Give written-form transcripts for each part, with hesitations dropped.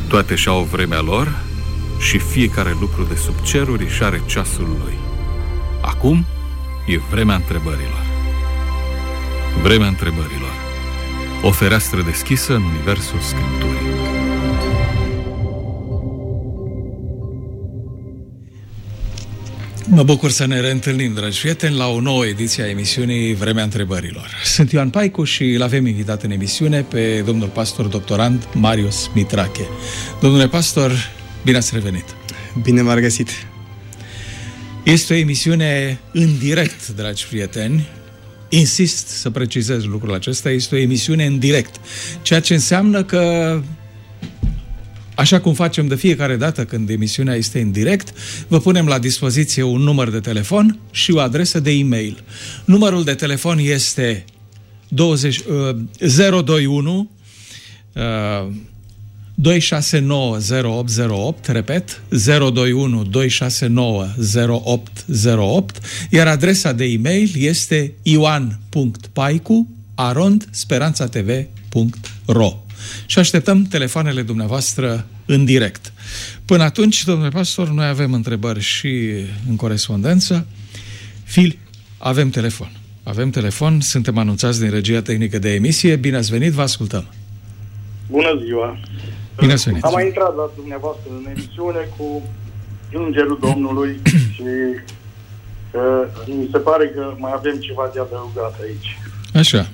Toate și-au vremea lor și fiecare lucru de sub ceruri își are ceasul lui. Acum e vremea întrebărilor. Vremea întrebărilor. O fereastră deschisă în universul Scripturii. Mă bucur să ne reîntâlnim, dragi prieteni, la o nouă ediție a emisiunii Vremea Întrebărilor. Sunt Ioan Paicu și îl avem invitat în emisiune pe domnul pastor doctorand Marius Mitrache. Domnule pastor, bine ați revenit! Bine m-ați găsit! Este o emisiune în direct, dragi prieteni. Insist să precizez lucrul acesta, este o emisiune în direct, ceea ce înseamnă că, așa cum facem de fiecare dată când emisiunea este în direct, vă punem la dispoziție un număr de telefon și o adresă de e-mail. Numărul de telefon este 021 269 0808, repet, 021 269 0808, iar adresa de e-mail este ioan.paicu@speranțatv.ro. Și așteptăm telefoanele dumneavoastră în direct. Până atunci, domnule pastor, noi avem întrebări și în corespondență. Avem telefon. Avem telefon, suntem anunțați din regia tehnică de emisie. Bine ați venit, vă ascultăm. Bună ziua! Bine ați venit! Am mai intrat la dumneavoastră în emisiune cu Îngerul Domnului și mi se pare că mai avem ceva de adăugat aici. Așa.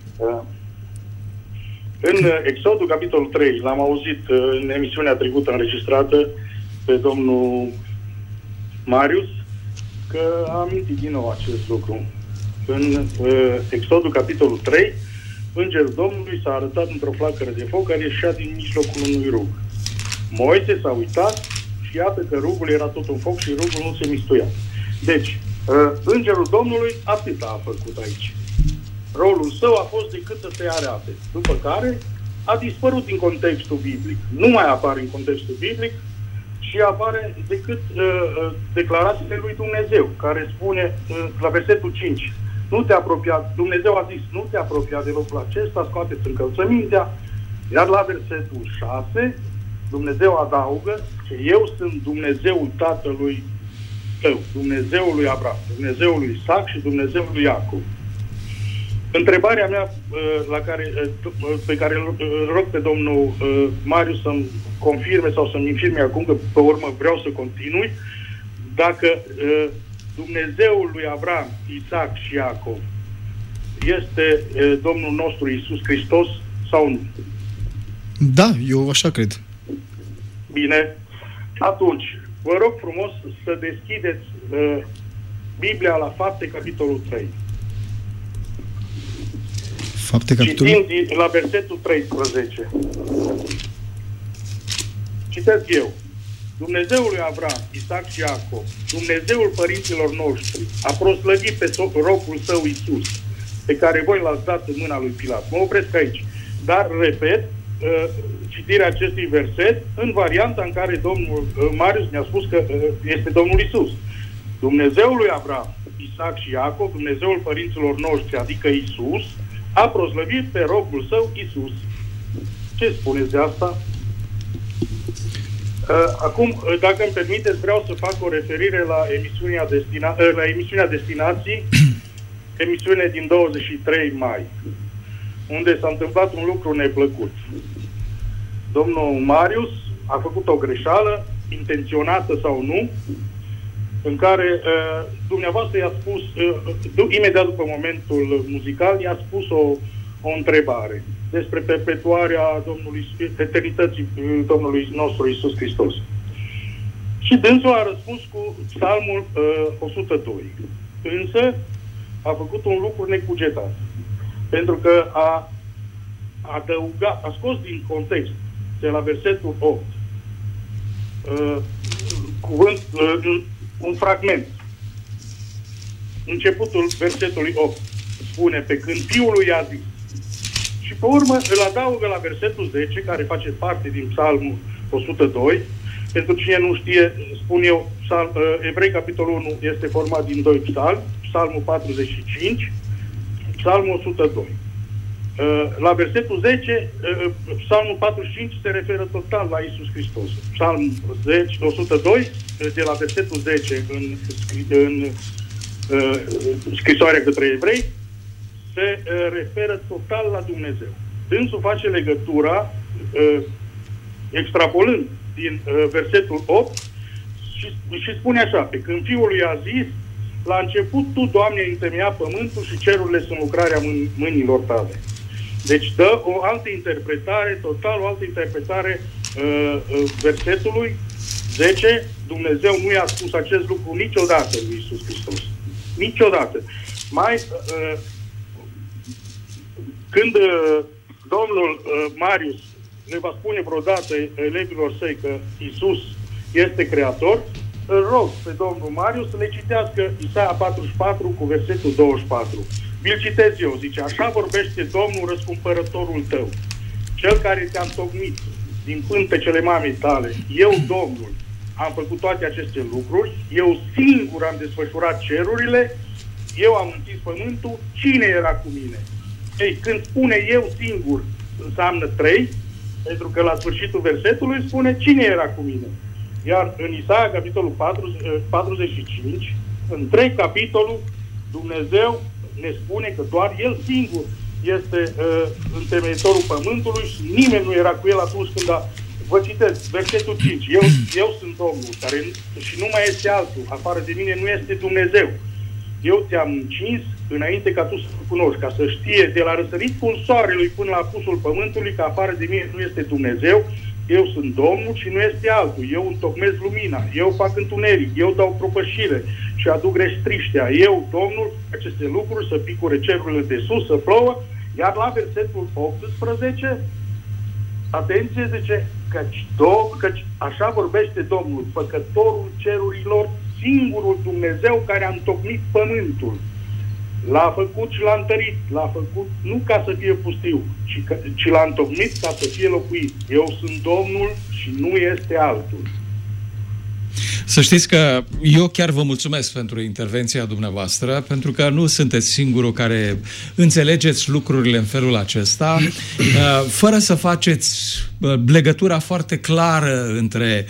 În Exodul, capitolul 3, l-am auzit în emisiunea trecută înregistrată pe domnul Marius, că a amintit din nou acest lucru. În Exodul, capitolul 3, Îngerul Domnului s-a arătat într-o flacără de foc care ieșea din mijlocul unui rug. Moise s-a uitat și iată că rugul era tot un foc și rugul nu se mistuia. Deci, Îngerul Domnului atât a făcut aici. Rolul său a fost decât să se arate. După care a dispărut din contextul biblic. Nu mai apare în contextul biblic și apare decât declarațiile lui Dumnezeu, care spune la versetul 5: nu te apropia, Dumnezeu a zis, nu te apropia de locul acesta, scoate-ți încălțămintea. Iar la versetul 6, Dumnezeu adaugă că eu sunt Dumnezeul tatălui tău, Dumnezeul lui Abraham, Dumnezeul lui Isaac și Dumnezeul lui Iacov. Întrebarea mea pe care îl rog pe domnul Marius să-mi confirme sau să-mi infirme acum, că pe urmă vreau să continui, dacă Dumnezeul lui Abraham, Isaac și Iacov este Domnul nostru Iisus Hristos sau nu? Da, eu așa cred. Bine. Atunci, vă rog frumos să deschideți Biblia la Fapte, capitolul 3. Fapte, capitolul? Citind la versetul 13. Citesc eu. Dumnezeul lui Abraham, Isaac și Iacov, Dumnezeul părinților noștri, a proslăvit pe robul său Iisus, pe care voi l-ați dat în mâna lui Pilat. Mă opresc aici. Dar, repet, citirea acestui verset în varianta în care domnul Marius ne-a spus că este Domnul Iisus. Dumnezeul lui Abraham, Isaac și Iacov, Dumnezeul părinților noștri, adică Iisus, a proslăvit pe robul său Iisus. Ce spuneți de asta? Acum, dacă îmi permiteți, vreau să fac o referire la emisiunea Destinații, emisiune din 23 mai, unde s-a întâmplat un lucru neplăcut. Domnul Marius a făcut o greșeală, intenționată sau nu, în care dumneavoastră i-a spus, imediat după momentul muzical, i-a spus o întrebare despre perpetuarea eternității Domnului nostru Iisus Hristos. Și dânsul a răspuns cu Psalmul 102. Însă a făcut un lucru necugetat. Pentru că a scos din context, de la versetul 8, un fragment. Începutul versetului 8 spune: pe când Fiul i-a zis. Și pe urmă îl adaugă la versetul 10, care face parte din Psalmul 102. Pentru cine nu știe, spun eu, Evrei, capitolul 1 este format din 2 psalmi, Psalmul 45, Psalmul 102. La versetul 10, Psalmul 45 se referă total la Iisus Hristos. Psalmul 102, de la versetul 10 în scrisoarea către evrei, se referă total la Dumnezeu. Dânsul face legătura extrapolând din versetul 8 și spune așa: pe când Fiul lui a zis, la început Tu, Doamne, ai întemeiat pământul și cerurile sunt lucrarea mâinilor Tale. Deci dă o altă interpretare, total o altă interpretare versetului 10. Dumnezeu nu i-a spus acest lucru niciodată lui Iisus Hristos. Niciodată. Când domnul Marius le va spune vreodată elevilor săi că Iisus este creator, îl rog pe domnul Marius să le citească Isaia 44 cu versetul 24. Vi-l citez eu, zice: așa vorbește Domnul, răscumpărătorul tău, cel care te-a întocmit din pântecele mamei tale. Eu, Domnul, am făcut toate aceste lucruri, eu singur am desfășurat cerurile, eu am întins pământul, cine era cu mine? Ei, când spune eu singur, înseamnă 3, pentru că la sfârșitul versetului spune cine era cu mine. Iar în Isaia, capitolul 45, în 3 capitolul, Dumnezeu ne spune că doar El singur este întemeitorul pământului și nimeni nu era cu El atunci când a... Vă citesc, versetul 5. Eu sunt Domnul, care și nu mai este altul, afară de mine nu este Dumnezeu. Eu te-am încins înainte ca tu să-L cunoști, ca să știe de la răsăritul soarelui până la apusul pământului că afară de mine nu este Dumnezeu. Eu sunt Domnul și nu este altul. Eu întocmesc lumina, eu fac întuneric, eu dau propășire și aduc restriștea. Eu, Domnul, aceste lucruri, să picure cerurile de sus, să plouă. Iar la versetul 18, atenție, zice, căci așa vorbește Domnul, făcătorul cerurilor, singurul Dumnezeu care a întocmit pământul. L-a făcut și l-a întărit. L-a făcut nu ca să fie pustiu, ci l-a întocmit ca să fie locuit. Eu sunt Domnul și nu este altul. Să știți că eu chiar vă mulțumesc pentru intervenția dumneavoastră, pentru că nu sunteți singurul care înțelegeți lucrurile în felul acesta, fără să faceți legătura foarte clară între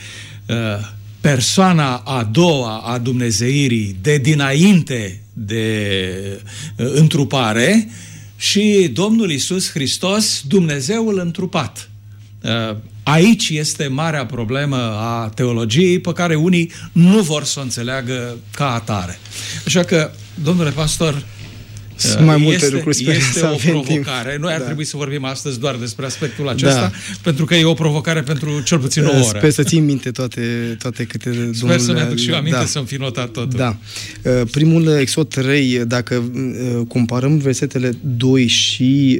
persoana a doua a dumnezeirii de dinainte de întrupare și Domnul Iisus Hristos, Dumnezeul întrupat. Aici este marea problemă a teologiei pe care unii nu vor să o înțeleagă ca atare. Așa că, domnule pastor, sunt mai multe lucruri, este o provocare. Timp. Noi ar trebui să vorbim astăzi doar despre aspectul acesta, pentru că e o provocare pentru cel puțin o oră. Sper să țin minte toate câte Domnul... Sper să mi-aduc și eu aminte, să-mi fi notat totul. Da. Primul Exod 3, dacă comparăm versetele 2 și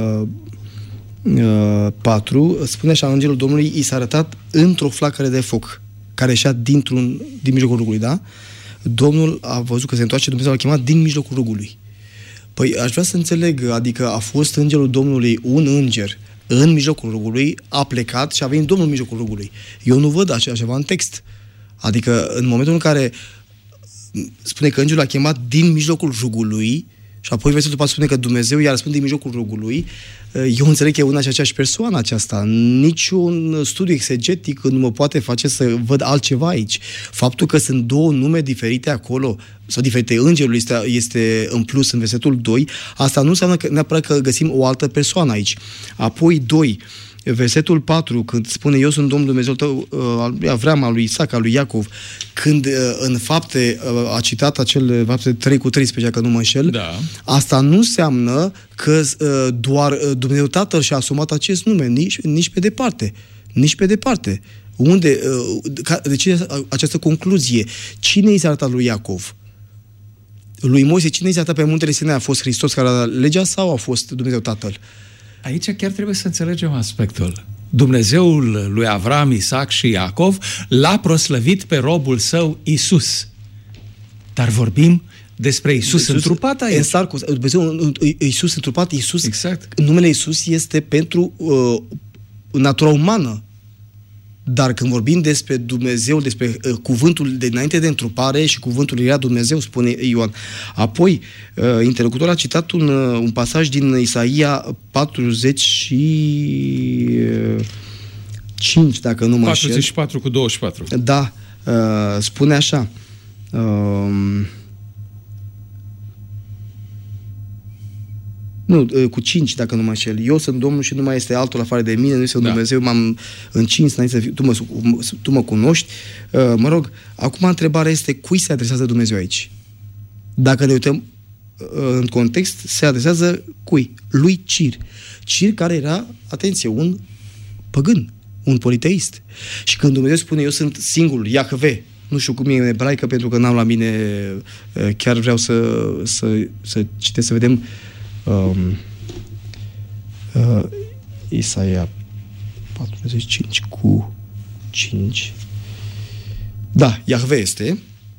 4, spune așa: Îngerul Domnului i s-a arătat într-o flacără de foc care ieșea din mijlocul rugului, da? Domnul a văzut că se întoarce, Dumnezeu l-a chemat din mijlocul rugului. Păi aș vrea să înțeleg, adică a fost Îngerul Domnului un înger în mijlocul rugului, a plecat și a venit Domnul în mijlocul rugului. Eu nu văd așa ceva în text. Adică în momentul în care spune că îngerul a chemat din mijlocul rugului și apoi versetul 4 spune că Dumnezeu i-a răspuns din mijlocul rugului, eu înțeleg că e una și aceeași persoană aceasta. Niciun studiu exegetic nu mă poate face să văd altceva aici. Faptul că sunt două nume diferite acolo, sau diferite, îngerul este în plus în versetul 2, asta nu înseamnă că neapărat că găsim o altă persoană aici. Apoi 2, versetul 4, când spune eu sunt Domnul Dumnezeu tău, al lui Avram, al lui Isaac, al lui Iacov, când în fapte a citat acele fapte 3:13, că nu mă înșel, da. Asta nu înseamnă că doar Dumnezeu Tatăl și-a asumat acest nume, nici pe departe. Nici pe departe. De ce această concluzie? Cine i s-a arătat lui Iacov? Lui Moise, cine i s-a arătat pe muntele Sinai? A fost Hristos care a dat legea sau a fost Dumnezeu Tatăl? Aici chiar trebuie să înțelegem aspectul. Dumnezeul lui Avram, Isaac și Iacov l-a proslăvit pe robul său Iisus. Dar vorbim despre Iisus întrupat aici. Dumnezeu Iisus întrupat, Iisus, exact. Numele Iisus este pentru natura umană. Dar când vorbim despre Dumnezeu, despre cuvântul de înainte de întrupare și cuvântul era Dumnezeu, spune Ioan. Apoi, interlocutorul a citat un pasaj din Isaia 45, dacă nu mă înșel. 44 cu 24. Da, spune așa. Nu, cu 5, dacă nu mă înșel. Eu sunt Domnul și nu mai este altul afară de mine, nu este un Dumnezeu, m-am încins înainte să fiu, tu mă cunoști. Mă rog, acum întrebarea este cui se adresează Dumnezeu aici? Dacă ne uităm în context, se adresează cui? Lui Cir. Cir care era, atenție, un păgân, un politeist. Și când Dumnezeu spune eu sunt singurul, Iahve, nu știu cum e în ebraică pentru că n-am la mine, chiar vreau să citesc, să vedem Isaia 45 cu 5. Da, Iahve este.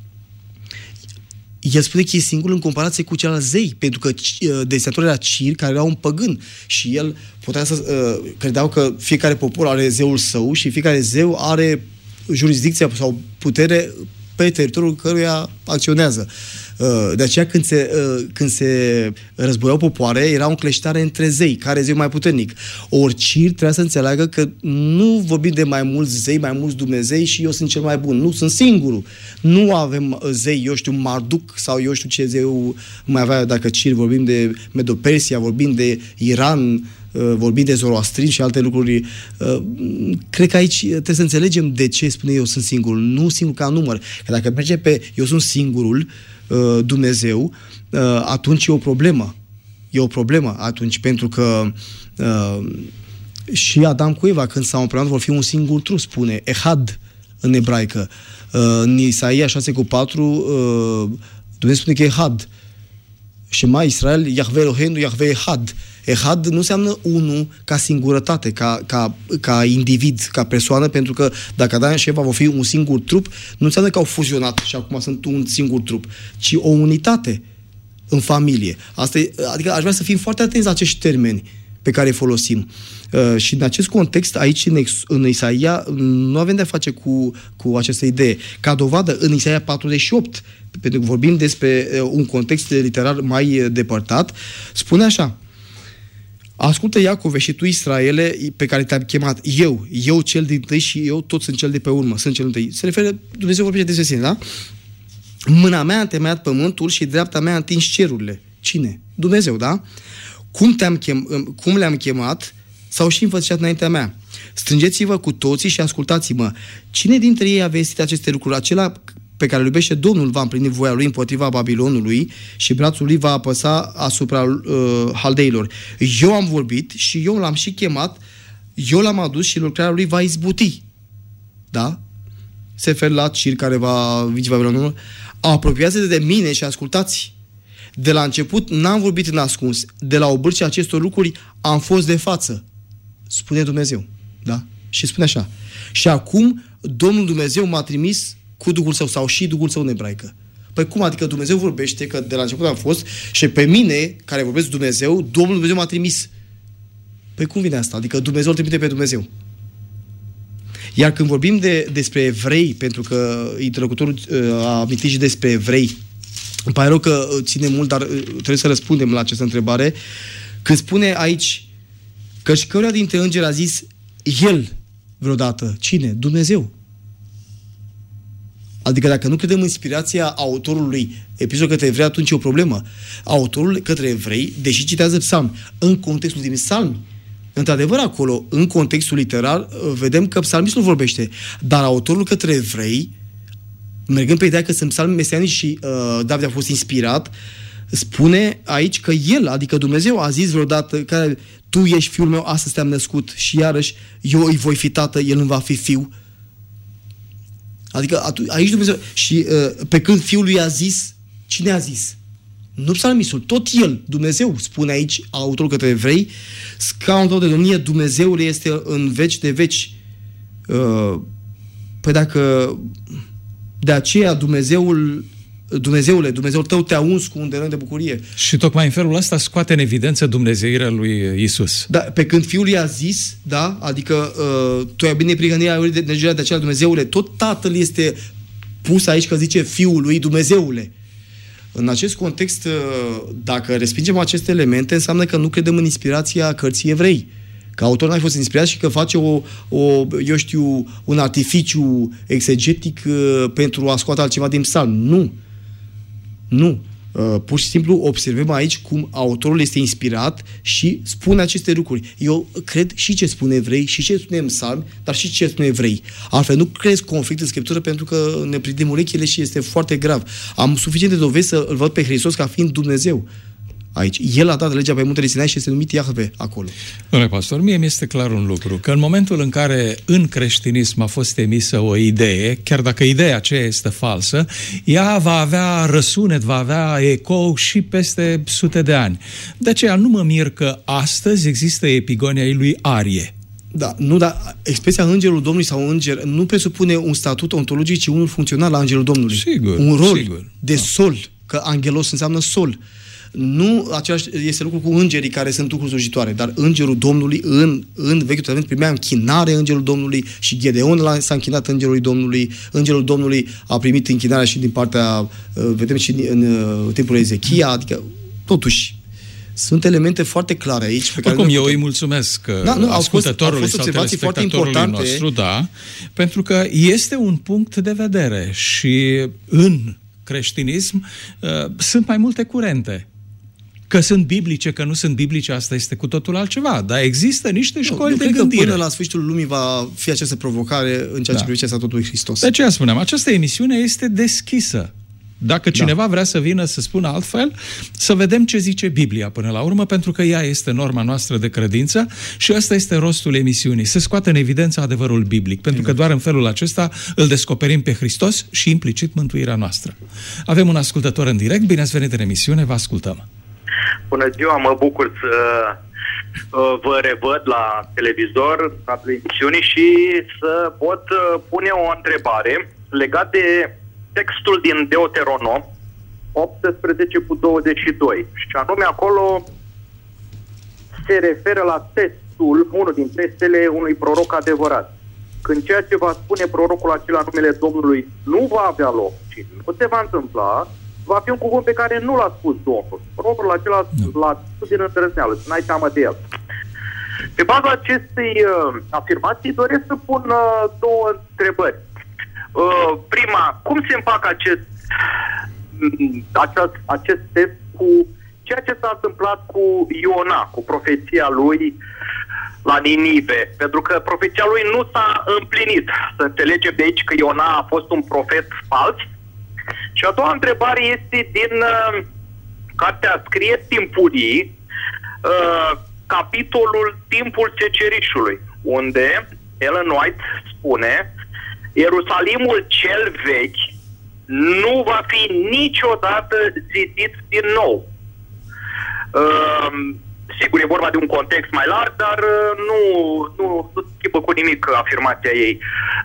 El spune că e singur în comparație cu celălalt zei, pentru că desenatorul era Cir, care era un păgân și el putea să credeau că fiecare popor are zeul său și fiecare zeu are jurisdicția sau putere pe teritoriul căruia acționează. De aceea când se războiau popoare, era o încleștare între zei, care e zeul mai puternic. Ori Cir trebuia să înțeleagă că nu vorbim de mai mulți zei, mai mulți Dumnezei și eu sunt cel mai bun. Nu, sunt singurul. Nu avem zei, eu știu, Marduk sau eu știu ce zeu mai avea dacă Cir, vorbim de Medo-Persia, vorbim de Iran, vorbim de Zoroastrin și alte lucruri. Cred că aici trebuie să înțelegem de ce spune eu sunt singurul. Nu singur ca număr. Că dacă merge pe eu sunt singurul Dumnezeu, atunci e o problemă. E o problemă atunci, pentru că și Adam cu Eva, când s-au împreunat, vor fi un singur trup, spune Ehad în ebraică. În Isaia 6:4 Dumnezeu spune că Ehad. Shema Israel, Yahve Eloheinu, Yahve Ehad. Ehad nu înseamnă unul ca singurătate, ca individ, ca persoană, pentru că dacă Adam și Eva vor fi un singur trup, nu înseamnă că au fuzionat și acum sunt un singur trup, ci o unitate în familie. Adică aș vrea să fim foarte atenți la acești termeni pe care îi folosim. Și în acest context, aici în Isaia, nu avem de-a face cu această idee. Ca dovadă, în Isaia 48, pentru că vorbim despre un context literar mai depărtat, spune așa: ascultă, Iacove, și tu, Israele, pe care te-am chemat, eu cel dintâi și eu tot sunt cel de pe urmă, sunt cel dintâi. Se referă, Dumnezeu vorbește despre sine, da? Mâna mea a întemeiat pământul și dreapta mea a întins cerurile. Cine? Dumnezeu, da? Cum le-am chemat, s-au și înfățișat înaintea mea. Strângeți-vă cu toții și ascultați-mă. Cine dintre ei a vestit aceste lucruri? Acela pe care îl iubește Domnul va împlini voia lui împotriva Babilonului și brațul lui va apăsa asupra haldeilor. Eu am vorbit și eu l-am și chemat, eu l-am adus și lucrarea lui va izbuti. Da? Se referă la Cir care va vinge Babilonul. Apropiați-vă de mine și ascultați. De la început n-am vorbit în ascuns. De la obârșia acestor lucruri am fost de față. Spune Dumnezeu. Da? Și spune așa: și acum Domnul Dumnezeu m-a trimis cu Duhul Său, sau și Duhul Său în ebraică. Păi cum adică Dumnezeu vorbește, că de la început am fost, și pe mine, care vorbesc Dumnezeu, Domnul Dumnezeu m-a trimis. Păi cum vine asta? Adică Dumnezeu îl trimite pe Dumnezeu. Iar când vorbim despre evrei, pentru că interlocutorul a amintit și despre evrei, îmi pare rău că ține mult, dar trebuie să răspundem la această întrebare. Când spune aici căci căruia dintre îngeri a zis el vreodată. Cine? Dumnezeu. Adică dacă nu credem în inspirația autorului episodul către evrei, atunci e o problemă. Autorul către evrei, deși citează psalmi, în contextul din psalmi, într-adevăr acolo, în contextul literar, vedem că psalmistul vorbește. Dar autorul către evrei, mergând pe ideea că sunt psalmi mesianici și David a fost inspirat, spune aici că el, adică Dumnezeu, a zis vreodată că tu ești fiul meu, astăzi te-am născut și iarăși eu îi voi fi tată, el îmi va fi fiu. Adică aici Dumnezeu, și pe când fiul lui a zis, cine a zis? Nu psalmistul, tot el, Dumnezeu, spune aici autorul către evrei, scaunul tău de domnie, Dumnezeul este în veci de veci. Păi dacă de aceea Dumnezeul Dumnezeule, Dumnezeul tău te-a uns cu un de de bucurie. Și tocmai în felul ăsta scoate în evidență dumnezeirea lui Isus. Da, pe când Fiul i-a zis, da, adică tu ai bine prigănirea de aceea, Dumnezeule, tot Tatăl este pus aici că zice Fiul lui, Dumnezeule. În acest context, dacă respingem aceste elemente, înseamnă că nu credem în inspirația cărții Evrei. Că autorul n-a fost inspirat și că face un artificiu exegetic pentru a scoate altceva din psalm. Nu. Pur și simplu observăm aici cum autorul este inspirat și spune aceste lucruri. Eu cred și ce spune Evrei, și ce spune în psalm, dar și ce spune Evrei. Altfel nu crezi conflict în Scriptură, pentru că ne prindem urechile și este foarte grav. Am suficiente dovezi să îl văd pe Hristos ca fiind Dumnezeu aici. El a dat legea pe muntele Sinai și este numit Iahve acolo. Domnule pastor, mie mi-este clar un lucru, că în momentul în care în creștinism a fost emisă o idee, chiar dacă ideea aceea este falsă, ea va avea răsunet, va avea ecou și peste sute de ani. De aceea nu mă mir că astăzi există epigonia lui Arie. Da, nu, dar expresia Îngerul Domnului sau Înger nu presupune un statut ontologic, ci unul funcțional la Îngerul Domnului. Sigur, un rol sigur. de sol, că angelos înseamnă sol. Nu același este lucru cu îngerii care sunt lucruri slujitoare, dar Îngerul Domnului în Vechiul Testament primea închinare Îngerul Domnului și Gedeon s-a închinat Îngerului Domnului. Îngerul Domnului a primit închinarea și din partea, vedem și în timpul Ezechia, adică totuși sunt elemente foarte clare aici. Pe care oricum, eu îi mulțumesc ascultătorului sau telespectatorului nostru, da, pentru că este un punct de vedere și în creștinism sunt mai multe curente. Că sunt biblice, că nu sunt biblice, asta este cu totul altceva. Dar există niște școli de gândire. Până la sfârșitul lumii va fi această provocare în ceea ce privește statutul lui Hristos. De aceea spuneam, această emisiune este deschisă. Dacă cineva vrea să vină să spună altfel, să vedem ce zice Biblia până la urmă, pentru că ea este norma noastră de credință și ăsta este rostul emisiunii. Să scoată în evidență adevărul biblic, pentru că doar în felul acesta îl descoperim pe Hristos și implicit mântuirea noastră. Avem un ascultător în direct, bine ați venit în emisiune, vă ascultăm. Bună ziua, mă bucur să vă revăd la televizor, la emisiunii și să pot pune o întrebare legată de textul din Deuteronom 18:22 și anume acolo se referă la testul, unul din testele unui proroc adevărat. Când ceea ce va spune prorocul acela în numele Domnului nu va avea loc, ci nu se va întâmpla, va fi un cuvânt pe care nu l-a spus Domnul. Prorocul acela l-a spus din îndrăzneală, să n-ai teamă de el. Pe baza acestei afirmații doresc să pun două întrebări. Prima, cum se împacă acest test cu ceea ce s-a întâmplat cu Iona, cu profeția lui la Ninive? Pentru că profeția lui nu s-a împlinit. Să înțelegem de aici că Iona a fost un profet fals. Și a doua întrebare este din cartea Scrieri Timpurii, capitolul Timpul Secerișului, unde Ellen White spune: Ierusalimul cel vechi nu va fi niciodată zidit din nou. Sigur, e vorba de un context mai larg, dar nu schimbă cu nimic afirmația ei.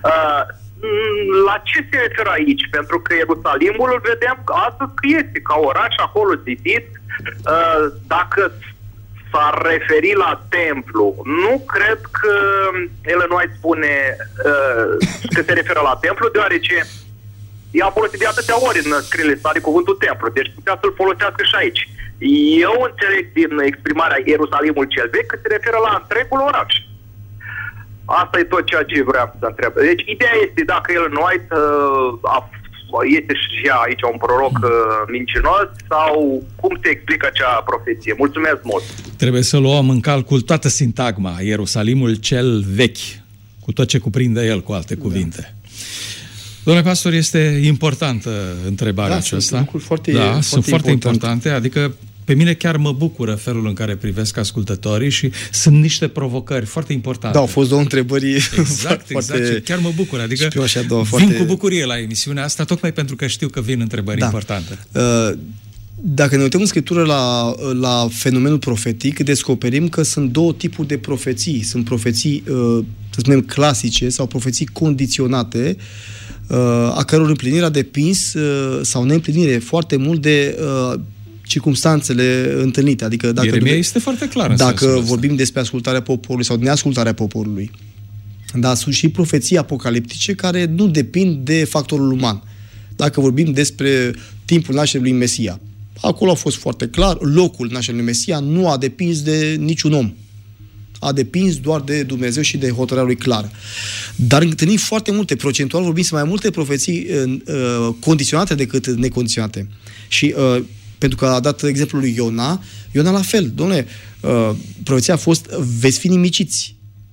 La ce se referă aici? Pentru că Ierusalimul îl vedem astăzi că este ca oraș acolo zidit. Dacă s-ar referi la templu, nu cred că Ellen White spune că se referă la templu, deoarece ea a folosit de atâtea ori în scrierile sale cuvântul templu, deci putea să-l folosească și aici. Eu înțeleg din exprimarea Ierusalimul cel vechi că se referă la întregul oraș. Asta e tot ceea ce vreau să întreb. Deci ideea este dacă Ellen White este și aici un proroc mincinos sau cum se explică acea profeție. Mulțumesc mult! Trebuie să luăm în calcul toată sintagma, Ierusalimul cel vechi, cu tot ce cuprinde el, cu alte cuvinte. Domnule pastor, este importantă întrebarea aceasta. Sunt foarte importante, adică pe mine chiar mă bucură felul în care privesc ascultătorii și sunt niște provocări foarte importante. Da, au fost două întrebări exact, și chiar mă bucur. Adică vin cu bucurie la emisiunea asta, tocmai pentru că știu că vin întrebări importante. Dacă ne uităm în Scriptură la fenomenul profetic, descoperim că sunt două tipuri de profeții. Sunt profeții, să spunem, clasice sau profeții condiționate, a căror împlinire a depins sau neîmplinire foarte mult de circumstanțele întâlnite. Adică dacă Ieremia este foarte clar. Dacă vorbim despre ascultarea poporului sau neascultarea poporului. Dar sunt și profeții apocaliptice care nu depind de factorul uman. Dacă vorbim despre timpul nașterii lui Mesia, acolo a fost foarte clar, locul nașterii lui Mesia nu a depins de niciun om. A depins doar de Dumnezeu și de hotărârea lui clară. Dar întâlnim foarte multe, procentual vorbim mai multe profeții condiționate decât necondiționate. Și pentru că a dat exemplul lui Iona la fel, dom'le, profeția a fost, veți fi nimiciți.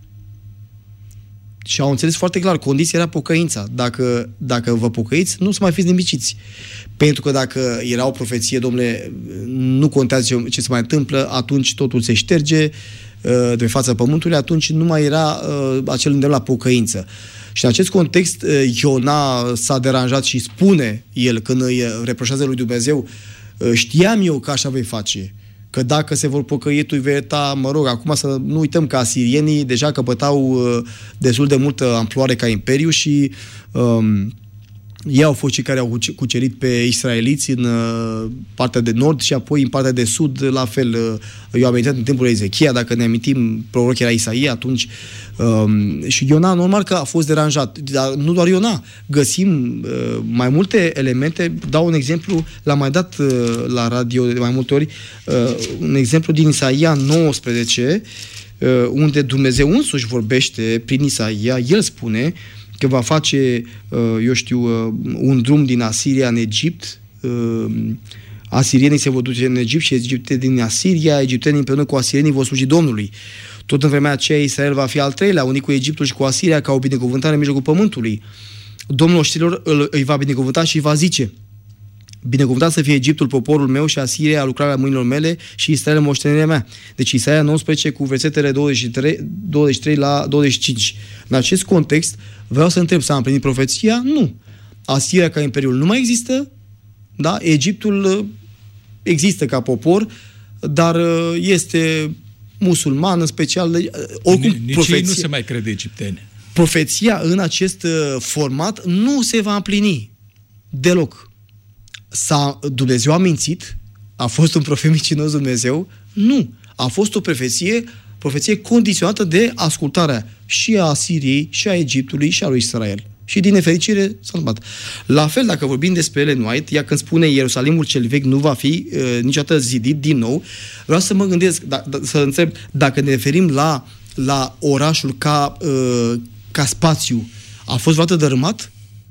Și au înțeles foarte clar, condiția era pocăința. Dacă vă pocăiți, nu să mai fiți nimiciți. Pentru că dacă era o profeție, dom'le, nu contează ce se mai întâmplă, atunci totul se șterge de fața pământului, atunci nu mai era acel îndemn la pocăință. Și în acest context, Iona s-a deranjat și spune el, când îi reproșează lui Dumnezeu, știam eu că așa vei face, că dacă se vor pocăi, tu vei ierta, mă rog, acum să nu uităm că asirienii deja căpătau destul de multă amploare ca imperiu și ei au fost cei care au cucerit pe israeliți în partea de nord și apoi în partea de sud, la fel. Eu am amintit în timpul lui Ezechia, dacă ne amintim, prorocul era Isaia atunci. Și Iona, normal că a fost deranjat. Dar nu doar Iona. Găsim mai multe elemente. Dau un exemplu, l-am mai dat la radio de mai multe ori, un exemplu din Isaia 19, unde Dumnezeu însuși vorbește prin Isaia. El spune că va face, un drum din Asiria în Egipt. Asirienii se vor duce în Egipt și egiptenii din Asiria, egiptenii împreună cu asirienii vor sluji Domnului. Tot în vremea aceea Israel va fi al treilea, unit cu Egiptul și cu Asiria, ca o binecuvântare în mijlocul pământului. Domnul oștirilor îi va binecuvânta și îi va zice: binecuvântat să fie Egiptul, poporul meu, și Asiria, lucrarea mâinilor mele, și Israel, moștenirea mea. Deci Isaia 19 cu versetele 23 la 25. În acest context, vreau să întreb, s-a împlinit profeția? Nu. Asiria ca imperiul nu mai există, da? Egiptul există ca popor, dar este musulman, în special. Oricum, nici ei nu se mai crede egipteni. Profeția în acest format nu se va împlini deloc. Dumnezeu a mințit? A fost un profet mincinos Dumnezeu? Nu. A fost o profeție condiționată de ascultarea și a Asiriei, și a Egiptului, și a lui Israel. Și din nefericire s-a întâmplat. La fel, dacă vorbim despre Ellen White, ea când spune Ierusalimul cel vechi nu va fi niciodată zidit din nou, vreau să mă gândesc, să întreb, dacă ne referim la orașul ca spațiu, a fost vreodată dărâmat?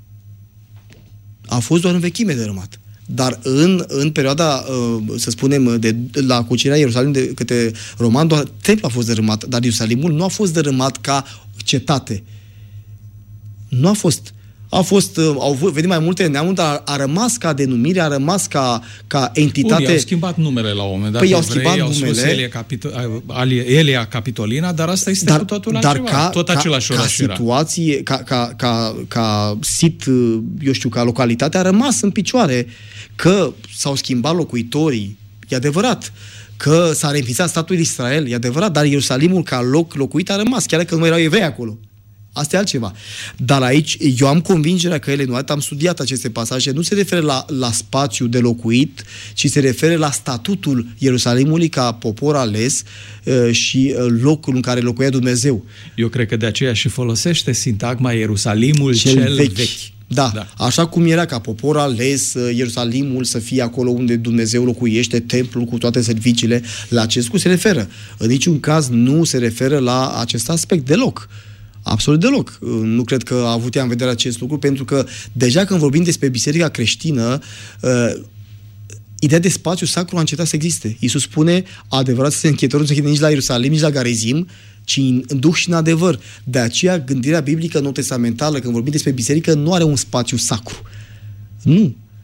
A fost doar în vechime dărâmat. Dar în perioada, să spunem, la cucerirea Ierusalimului de către romani, doar templul a fost dărâmat, dar Ierusalimul nu a fost dărâmat ca cetate. Nu a fost. Au venit mai multe neamuri, dar a rămas ca denumire, a rămas ca entitate. Unii au schimbat numele la un moment dat. Păi au schimbat numele. Elia Capitolina, dar asta este cu totul altceva. Tot același oraș era. Situație, ca sit, ca localitate, a rămas în picioare. Că s-au schimbat locuitorii, e adevărat. Că s-a reînființat statul Israel, e adevărat, dar Ierusalimul ca loc locuit a rămas, chiar că nu mai erau evrei acolo. Asta e altceva. Dar aici eu am convingerea că Ellen White, am studiat aceste pasaje, nu se referă la spațiu de locuit, ci se referă la statutul Ierusalimului ca popor ales și locul în care locuia Dumnezeu. Eu cred că de aceea și folosește sintagma Ierusalimul cel vechi. Da, așa cum era ca popor ales, Ierusalimul să fie acolo unde Dumnezeu locuiește, templul cu toate serviciile, la acest lucru se referă. În niciun caz nu se referă la acest aspect deloc. Absolut deloc. Nu cred că a avut ea în vedere acest lucru, pentru că deja când vorbim despre biserica creștină, ideea de spațiu sacru a încetat să existe. Iisus spune, adevărat să se închetorul nu se închide nici la Ierusalim, nici la Garizim, ci în duh și în adevăr. De aceea gândirea biblică nou-testamentală, când vorbim despre biserică, nu are un spațiu sacru. Nu.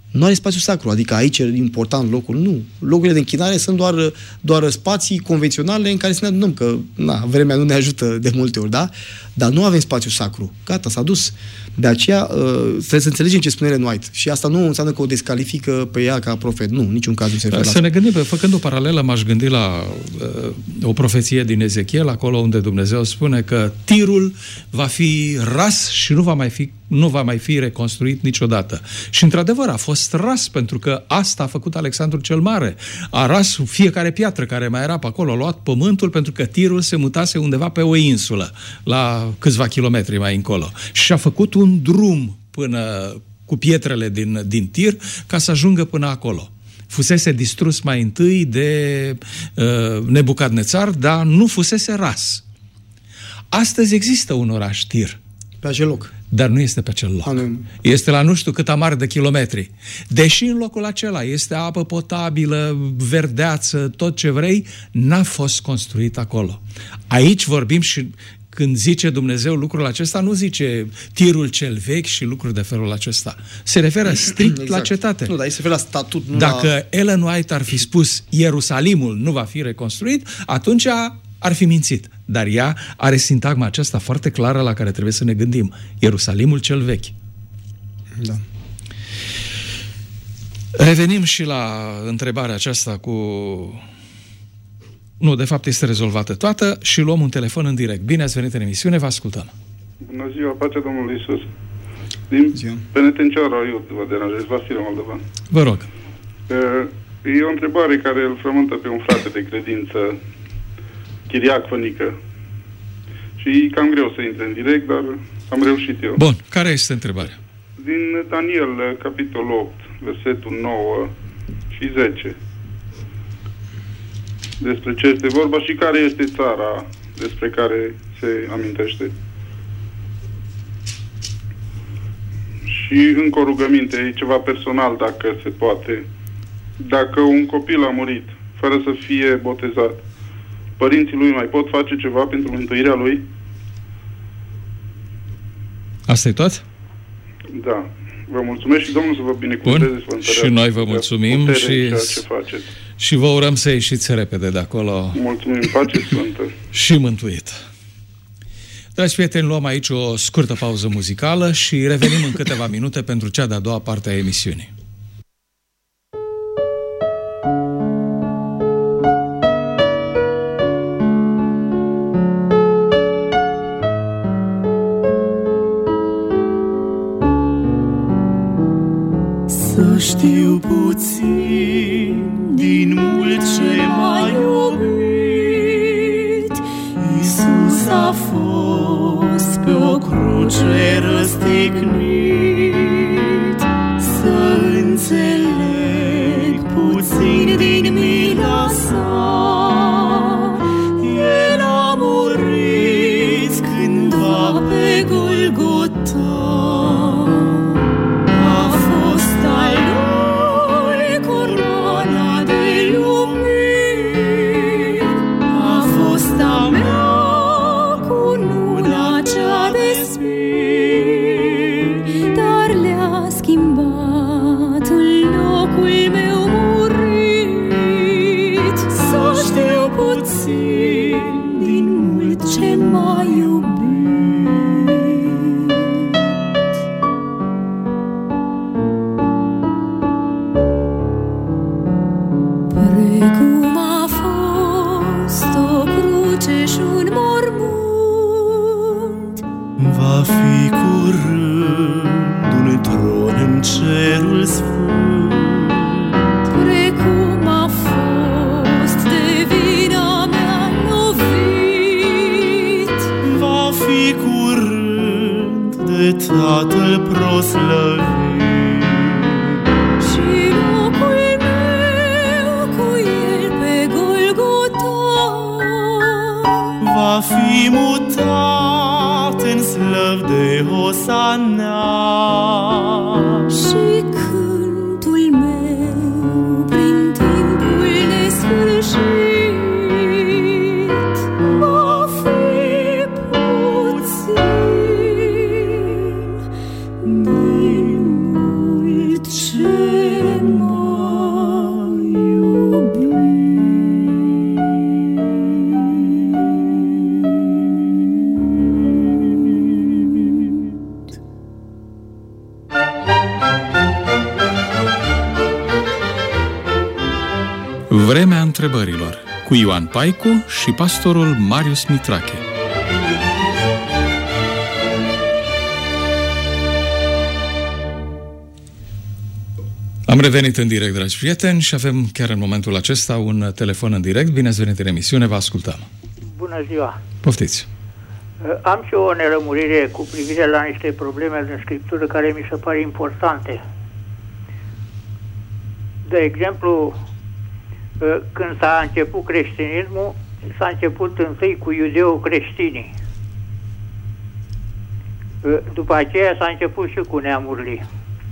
Nu are spațiu sacru, adică aici e important locul, nu. Locurile de închinare sunt doar spații convenționale în care să ne adunăm, că vremea nu ne ajută de multe ori, da? Dar nu avem spațiu sacru. Gata, s-a dus. De aceea trebuie să înțelegem ce spune Ellen White. Și asta nu înseamnă că o descalifică pe ea ca profet. Nu, niciun caz nu se referă. Să ne gândim, făcând o paralelă, m-aș gândi la o profeție din Ezechiel, acolo unde Dumnezeu spune că Tirul va fi ras și nu va mai fi reconstruit niciodată. Și într-adevăr a fost ras, pentru că asta a făcut Alexandru cel Mare. A ras fiecare piatră care mai era pe acolo, a luat pământul, pentru că Tirul se mutase undeva pe o insulă, la câțiva kilometri mai încolo. Și a făcut un drum până cu pietrele din Tir ca să ajungă până acolo. Fusese distrus mai întâi de Nebucadnețar, dar nu fusese ras. Astăzi există un oraș Tir. Pe acel loc. Dar nu este pe acel loc. Este la nu știu cât amar de kilometri. Deși în locul acela este apă potabilă, verdeață, tot ce vrei, n-a fost construit acolo. Aici vorbim și când zice Dumnezeu lucrul acesta, nu zice Tirul cel vechi și lucruri de felul acesta. Se referă strict la cetate. Nu, dar se referă la statut. Dacă Ellen White ar fi spus Ierusalimul nu va fi reconstruit, atunci ar fi mințit. Dar ea are sintagma aceasta foarte clară la care trebuie să ne gândim. Ierusalimul cel vechi. Da. Revenim și la întrebarea aceasta cu... Nu, de fapt este rezolvată toată și luăm un telefon în direct. Bine ați venit în emisiune, vă ascultăm. Bună ziua, pacea Domnului Iisus. Din Penitenciarul Aiud, vă deranjez, Vasile Moldovan. Vă rog. E o întrebare care îl frământă pe un frate de credință, Chiriac Fănică. Și e cam greu să intre în direct, dar am reușit eu. Bun, care este întrebarea? Din Daniel, capitolul 8, versetul 9 și 10. Despre ce este vorba și care este țara despre care se amintește. Și încă o rugăminte, e ceva personal, dacă se poate. Dacă un copil a murit fără să fie botezat, părinții lui mai pot face ceva pentru mântuirea lui? Asta e tot? Da. Vă mulțumesc și Domnul să vă binecuvânteze. Și noi vă mulțumim și vă urăm să ieșiți repede de acolo. Mulțumim, pace sfântă. Și mântuit. Dragi prieteni, luăm aici o scurtă pauză muzicală și revenim în câteva minute pentru cea de-a doua parte a emisiunii. Să știu puțin din mult ce m-a iubit, Iisus a fost pe o cruce răstignit. Să înțeleg puțin din mila sa, El a murit cândva pe Golgota. Va fi curând un tron în cerul sfânt, precum a fost de vina mea lovit. Va fi curând de Tatăl proslăvit. Și locul meu cu El pe Golgota va fi mutat în slăv de Hosana. Și cântul meu prin timpul nesfârșit va fi puțin din mult ce întrebărilor cu Ioan Paicu și pastorul Marius Mitrache. Am revenit în direct, dragi prieteni, și avem chiar în momentul acesta un telefon în direct. Bine ați venit în emisiune, vă ascultăm. Bună ziua! Poftiți! Am și o nelămurire cu privire la niște probleme din Scriptură care mi se par importante. De exemplu, când s-a început creștinismul, s-a început întâi cu iudeo-creștinii. După aceea s-a început și cu neamurile.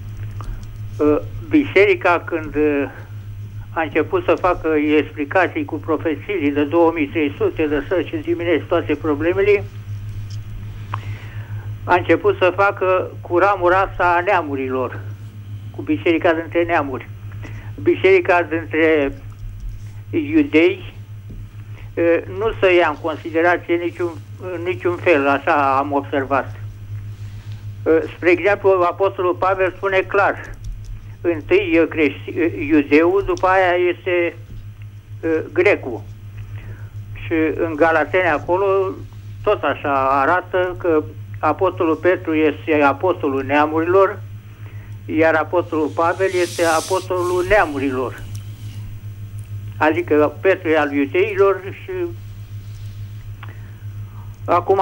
Biserica, când a început să facă explicații cu profețiile de 2300 de sări și dimineți toate problemele, a început să facă cu ramura asta a neamurilor, cu biserica dintre neamuri. Biserica dintre iudei nu se ia în considerație în niciun fel, așa am observat. Spre exemplu, Apostolul Pavel spune clar: întâi iudeul, după aia este grecul. Și în Galateni acolo tot așa arată că Apostolul Petru este apostolul neamurilor, iar Apostolul Pavel este apostolul neamurilor. Adică Petru e al iudeilor și acum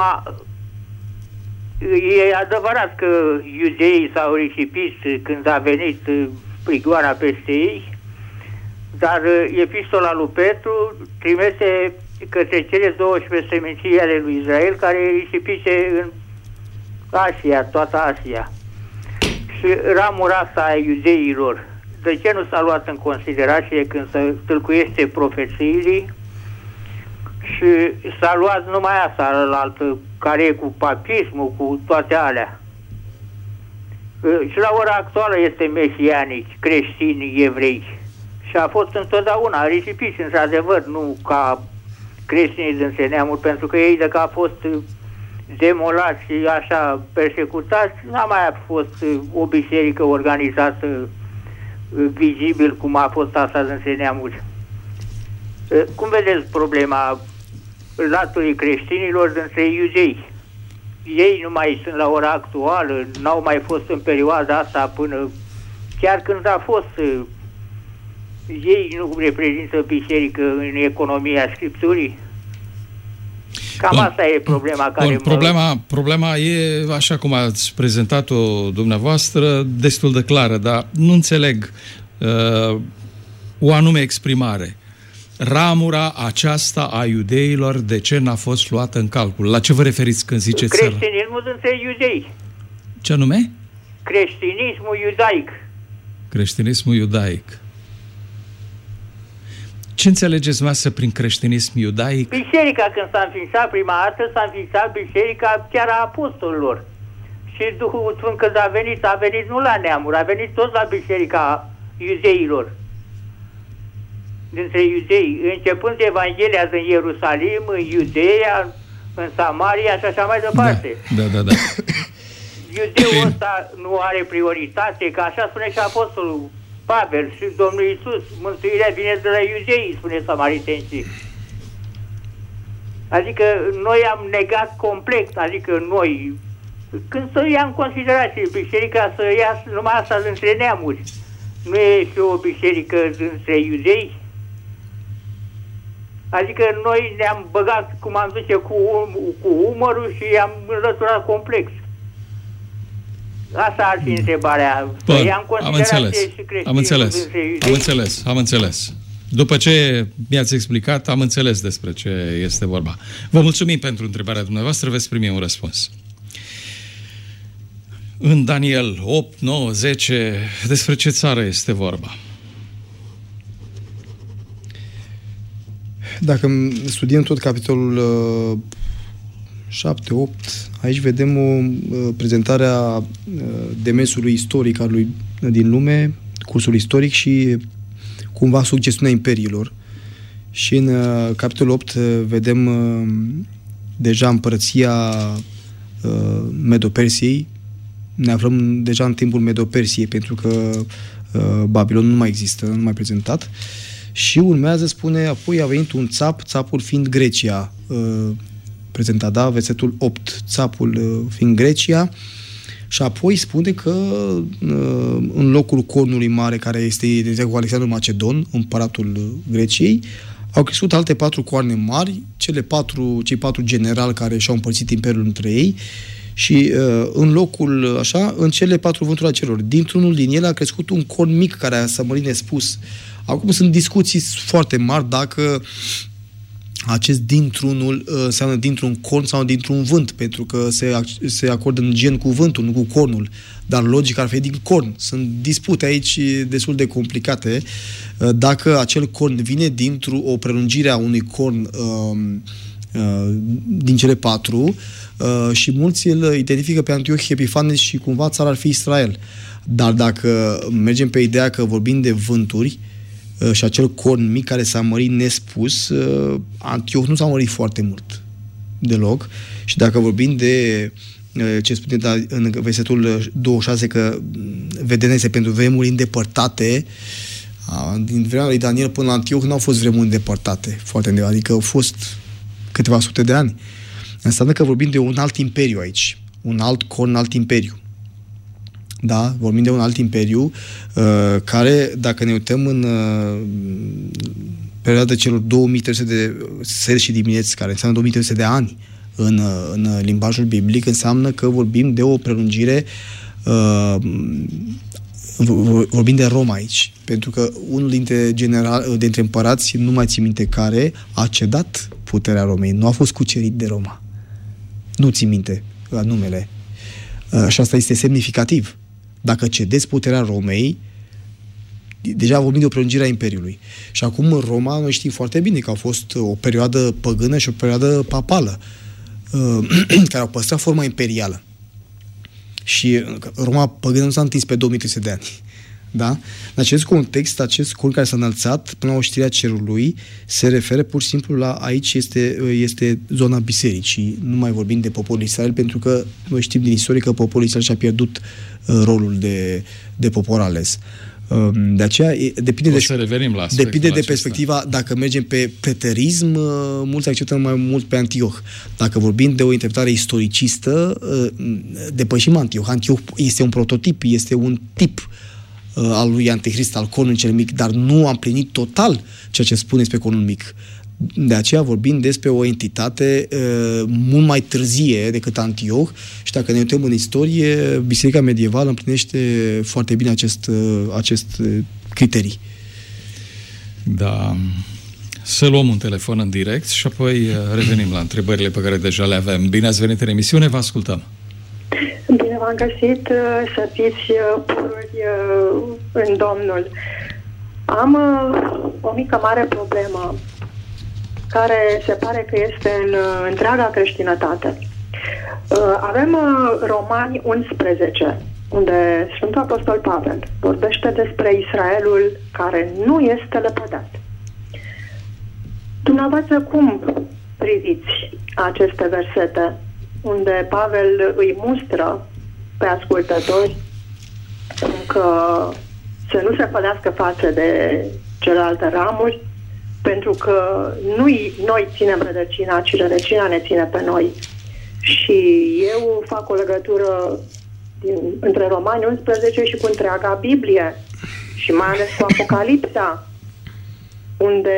e adevărat că iudeii s-au risipit când a venit prigoana peste ei, dar epistola lui Petru trimite către cele 12 seminții ale lui Israel care risipise în Asia, toată Asia. Și ramura asta a iudeilor, de ce nu s-a luat în considerație când se tâlcuiește profețiile și s-a luat numai asta la altă, care e cu papismul, cu toate alea? Și la ora actuală este mesianici, creștini, evrei. Și a fost întotdeauna risipiți, într-adevăr, nu ca creștinii din neamuri, pentru că ei, dacă a fost demolați și așa persecutați, n-a mai fost o biserică organizată vizibil cum a fost asta din neamuri. Cum vedeți problema latului creștinilor dintre iudei? Ei nu mai sunt la ora actuală, n-au mai fost în perioada asta până chiar când a fost. Ei nu reprezintă biserică în economia Scripturii? Cam asta e problema care problema e, așa cum ați prezentat-o dumneavoastră, destul de clară, dar nu înțeleg o anume exprimare. Ramura aceasta a iudeilor, de ce n-a fost luată în calcul? La ce vă referiți când ziceți? Creștinismul dintre iudei. Ce anume? Creștinismul iudaic. Creștinismul iudaic. Ce înțelegeți dumneavoastră prin creștinism iudaic? Biserica, când s-a înființat prima dată, s-a înființat biserica chiar a apostolilor. Și Duhul Sfânt, când a venit nu la neamuri, a venit tot la biserica iudeilor. Dintre iudei, începând Evanghelia din Ierusalim, în Iudeea, în Samaria și așa mai departe. Da. Iudeul ăsta nu are prioritate, că așa spune și Apostolul Pavel și Domnul Iisus, mântuirea vine de la iudei, spune samaritenții. Adică noi am negat complet, adică noi, când să ia în considerație biserica, să ia numai asta dintre neamuri, nu e și o biserică dintre iudei? Adică noi ne-am băgat, cum am zice, cu umărul și i-am înlăturat complex. Asta ar fi întrebarea. Am înțeles. După ce mi-ați explicat, am înțeles despre ce este vorba. Vă mulțumim pentru întrebarea dumneavoastră, veți primi un răspuns. În Daniel 8, 9, 10, despre ce țară este vorba? Dacă studiem tot capitolul 7-8, aici vedem o prezentare a demersului istoric al lui din lume, cursul istoric și cumva succesiunea imperiilor. Și în capitolul 8 vedem deja împărăția Medo-Persiei. Ne aflăm deja în timpul Medo-Persiei, pentru că Babilon nu mai există, nu mai prezentat. Și urmează, spune, apoi a venit un țap, țapul fiind Grecia, prezentat, da? Versetul 8, țapul fiind Grecia, și apoi spune că în locul cornului mare, care este identificat cu Alexandru Macedon, împăratul Greciei, au crescut alte 4 coarne mari, cei 4 generali care și-au împărțit imperiul între ei, și în locul, așa, în cele 4 vânturi a celor. Dintr-unul din ele a crescut un corn mic care a sămărit nespus. Acum sunt discuții foarte mari dacă acest dintr-unul înseamnă dintr-un corn sau dintr-un vânt, pentru că se acordă în gen cu vântul, nu cu cornul. Dar logica ar fi din corn. Sunt dispute aici destul de complicate. Dacă acel corn vine dintr-o prelungire a unui corn din cele 4, și mulți îl identifică pe Antioh Epifanes și cumva țara ar fi Israel. Dar dacă mergem pe ideea că vorbim de vânturi și acel corn mic care s-a mărit nespus, Antioh nu s-a mărit foarte mult deloc. Și dacă vorbim de ce spune în versetul 26 că vedenia este pentru vremuri îndepărtate, din vremea lui Daniel până la Antioh nu au fost vremuri îndepărtate foarte îndepărtate, adică au fost câteva sute de ani. Înseamnă că vorbim de un alt imperiu aici, un alt corn, alt imperiu. Da? Vorbim de un alt imperiu care, dacă ne uităm în perioada celor 2300 de seri și dimineți, care înseamnă 2300 de ani în limbajul biblic, înseamnă că vorbim de o prelungire, vorbim de Roma aici, pentru că unul dintre împărați, nu mai țin minte care, a cedat puterea Romei, nu a fost cucerit de Roma. Nu țin minte la numele. Și asta este semnificativ. Dacă cedezi puterea Romei, deja vorbim de o prelungire a Imperiului. Și acum în Roma noi știm foarte bine că a fost o perioadă păgână și o perioadă papală care au păstrat forma imperială. Și Roma păgână nu s-a întins pe 2300 de ani. Da? În acest context, acest corn care s-a înălțat până la oștirea cerului se referă pur și simplu la aici este zona bisericii. Nu mai vorbim de poporul Israel, pentru că noi știm din istorie că poporul Israel și-a pierdut rolul de popor ales. De aceea depinde de perspectiva. Dacă mergem pe preterism, mulți acceptă mai mult pe Antioh. Dacă vorbim de o interpretare istoricistă, depășim Antioh. Antioh este un prototip, este un tip al lui Antichrist, al cornului cel mic, dar nu am plinit total ceea ce spuneți pe cornul mic. De aceea vorbim despre o entitate mult mai târzie decât Antioh, și dacă ne uităm în istorie, biserica medievală împlinește foarte bine acest criterii. Da. Să luăm un telefon în direct și apoi revenim la întrebările pe care deja le avem. Bine ați venit în emisiune, vă ascultăm. Bine v-am găsit, să fiți pururi în Domnul. Am o mică mare problemă care se pare că este în întreaga creștinătate. Avem Romani 11, unde Sfântul Apostol Pavel vorbește despre Israelul care nu este lepădat. Dumneavoastră cum priviți aceste versete unde Pavel îi mustră pe ascultători că să nu se pălească față de celelalte ramuri, pentru că nu noi ținem rădăcina, ci rădăcina ne ține pe noi. Și eu fac o legătură între Romani 11 și cu întreaga Biblie și mai ales cu Apocalipsa, unde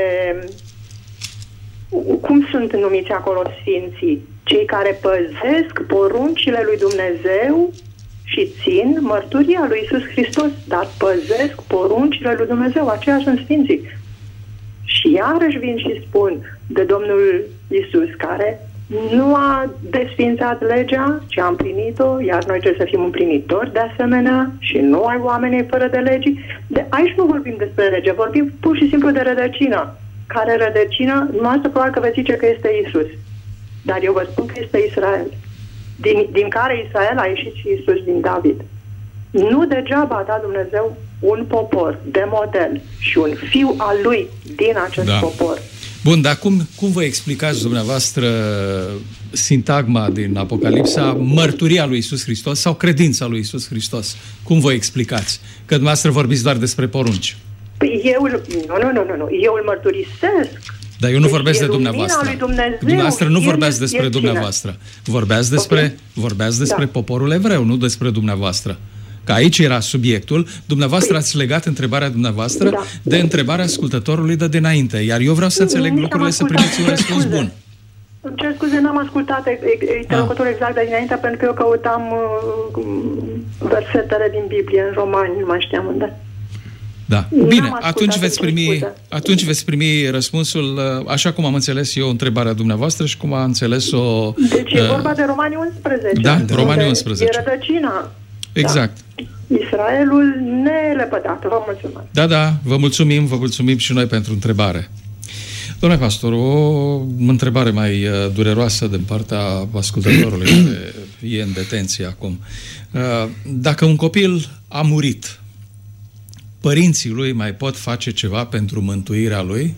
cum sunt numiți acolo sfinții? Cei care păzesc poruncile lui Dumnezeu și țin mărturia lui Iisus Hristos, dar păzesc poruncile lui Dumnezeu, aceia sunt sfinții. Și iarăși vin și spun de Domnul Iisus, care nu a desfințat legea, ci a împlinit-o, iar noi trebuie să fim împlinitori de asemenea și nu ai oamenii fără de legii. Aici nu vorbim despre lege, vorbim pur și simplu de rădăcină. Care rădăcină, noastră probabil că veți zice că este Iisus. Dar eu vă spun că este Israel. Din care Israel a ieșit și Iisus din David. Nu degeaba a dat Dumnezeu un popor de model și un fiu al lui din acest popor. Bun, dar cum vă explicați dumneavoastră sintagma din Apocalipsa, mărturia lui Iisus Hristos sau credința lui Iisus Hristos? Cum vă explicați? Că dumneavoastră vorbiți doar despre porunci. Păi eu îl mărturisesc. Dar eu nu vorbesc de dumneavoastră. Dumneavoastră nu vorbeați despre dumneavoastră. Vorbeați despre poporul evreu, nu despre dumneavoastră. Că aici era subiectul, dumneavoastră ați legat întrebarea dumneavoastră de întrebarea ascultătorului de dinainte, iar eu vreau să înțeleg lucrurile, să primiți un răspuns bun. Îmi cer scuze, n-am ascultat interlocutorul exact de dinainte, pentru că eu căutam versetele din Biblie în Romani, nu mai știam unde. Da. Bine, atunci veți primi răspunsul, așa cum am înțeles eu întrebarea dumneavoastră și cum am înțeles-o... Deci e vorba de Romani 11. Da, Romani 11. E rădăcina. Exact. Da. Israelul nelepădat. Vă mulțumesc. Da, vă mulțumim și noi pentru întrebare. Domnule pastor, o întrebare mai dureroasă din partea ascultătorului care e în detenție acum. Dacă un copil a murit, părinții lui mai pot face ceva pentru mântuirea lui?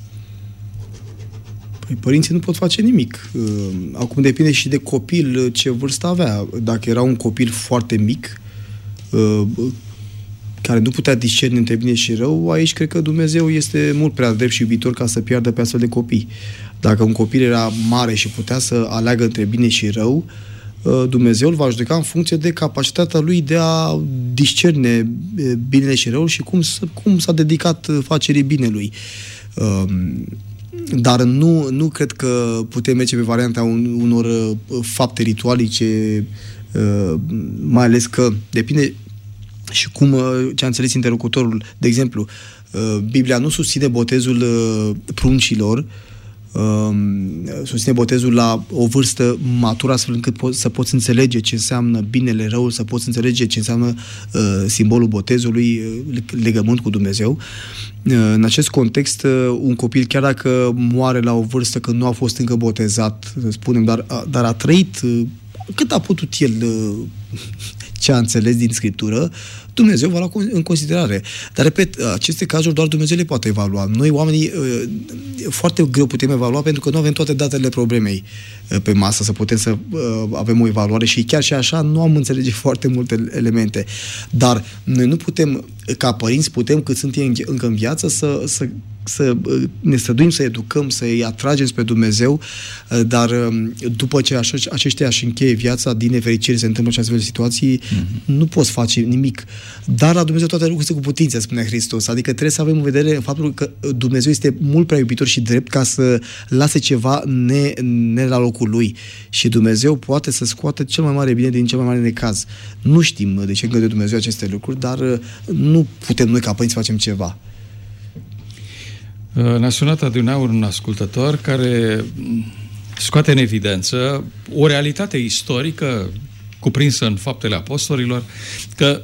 Păi părinții nu pot face nimic. Acum depinde și de copil ce vârstă avea. Dacă era un copil foarte mic, care nu putea discerne între bine și rău, aici cred că Dumnezeu este mult prea drept și iubitor ca să piardă pe astfel de copii. Dacă un copil era mare și putea să aleagă între bine și rău, Dumnezeu îl va judeca în funcție de capacitatea lui de a discerne binele și răul și cum s-a dedicat facerii binelui. Dar nu cred că putem merge pe varianta unor fapte ritualice, mai ales că depinde și ce a înțeles interlocutorul. De exemplu, Biblia nu susține botezul pruncilor, susține botezul la o vârstă matură, astfel încât să poți înțelege ce înseamnă binele, răul, să poți înțelege ce înseamnă simbolul botezului, legământ cu Dumnezeu. În acest context, un copil, chiar dacă moare la o vârstă când nu a fost încă botezat, să spunem, dar a trăit cât a putut el ce a înțeles din Scriptură, Dumnezeu va lua în considerare. Dar, repet, aceste cazuri doar Dumnezeu le poate evalua. Noi, oamenii, foarte greu putem evalua pentru că nu avem toate datele problemei pe masă să putem să avem o evaluare și chiar și așa nu am înțelege foarte multe elemente. Dar noi nu putem, ca părinți, cât suntem încă în viață, să ne străduim să educăm, să-i atragem spre Dumnezeu, dar după ce aceștia își încheie viața, din nefericire se întâmplă această situații, nu poți face nimic. Dar la Dumnezeu toate lucrurile sunt cu putință, spunea Hristos. Adică trebuie să avem în vedere faptul că Dumnezeu este mult prea iubitor și drept ca să lase ceva ne la locul lui. Și Dumnezeu poate să scoată cel mai mare bine din cel mai mare necaz. Nu știm de ce îngăduie Dumnezeu aceste lucruri, dar nu putem noi ca părinți să facem ceva. Ne-a sunat adineauri un ascultător care scoate în evidență o realitate istorică cuprinsă în Faptele Apostolilor, că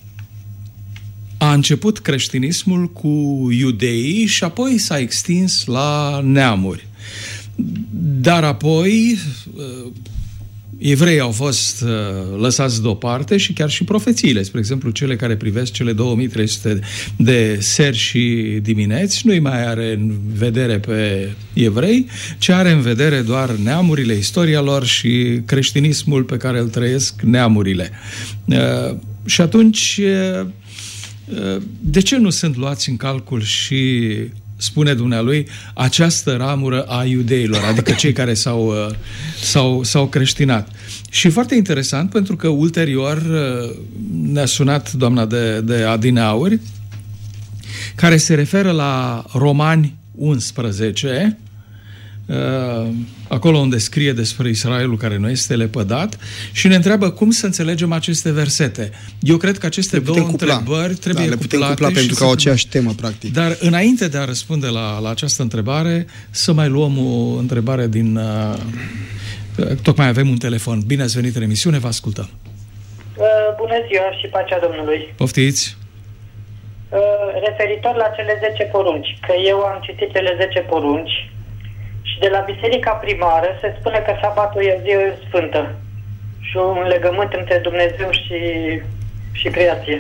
a început creștinismul cu iudeii și apoi s-a extins la neamuri. Dar apoi evreii au fost lăsați deoparte și chiar și profețiile, spre exemplu cele care privesc cele 2300 de seri și dimineți, nu-i mai are în vedere pe evrei, ci are în vedere doar neamurile, istoria lor și creștinismul pe care îl trăiesc neamurile. Și atunci, de ce nu sunt luați în calcul și, spune dumnealui, această ramură a iudeilor, adică cei care s-au creștinat? Și foarte interesant, pentru că ulterior ne-a sunat doamna de adineauri, care se referă la Romani 11, acolo unde scrie despre Israelul care nu este lepădat, și ne întreabă cum să înțelegem aceste versete. Eu cred că aceste două întrebări trebuie le putem cupla pentru că au aceeași temă, practic. Dar înainte de a răspunde la această întrebare, să mai luăm o întrebare din... Tocmai avem un telefon. Bine ați venit în emisiune, vă ascultăm. Bună ziua și pacea Domnului. Poftiți. Referitor la cele 10 porunci, că eu am citit cele 10 porunci și de la biserica primară se spune că sabatul e zi sfântă și un legământ între Dumnezeu și creație.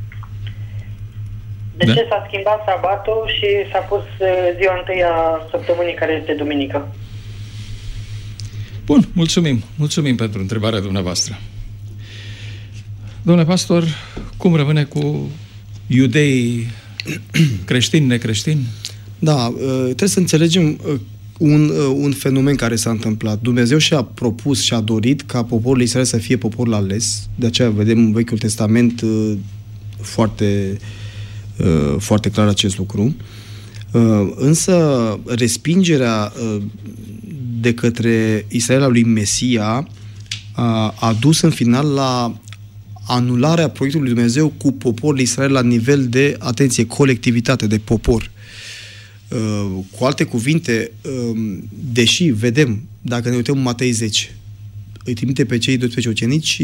De ce s-a schimbat sabatul și s-a pus ziua întâi a săptămânii, care este duminică? Bun, mulțumim pentru întrebarea dumneavoastră. Domnule pastor, cum rămâne cu iudeii Creștini, necreștini? Da, trebuie să înțelegem un fenomen care s-a întâmplat. Dumnezeu și-a propus și-a dorit ca poporul Israel să fie poporul ales. De aceea vedem în Vechiul Testament foarte, foarte clar acest lucru. Însă respingerea de către Israel a lui Mesia a dus în final la anularea proiectului lui Dumnezeu cu poporul Israel la nivel de, atenție, colectivitate, de popor. Cu alte cuvinte, deși vedem, dacă ne uităm în Matei 10, îi trimite pe cei 12 ucenici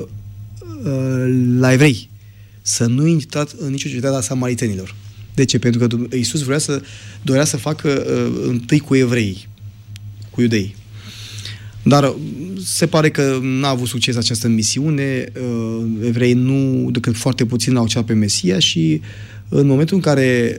la evrei să nu intrați în nicio cetate a samaritenilor. De ce? Pentru că Iisus dorea să facă întâi cu evrei, cu iudei. Dar se pare că n-a avut succes această misiune, evreii nu, decât foarte puțin l-au acceptat pe Mesia și în momentul în care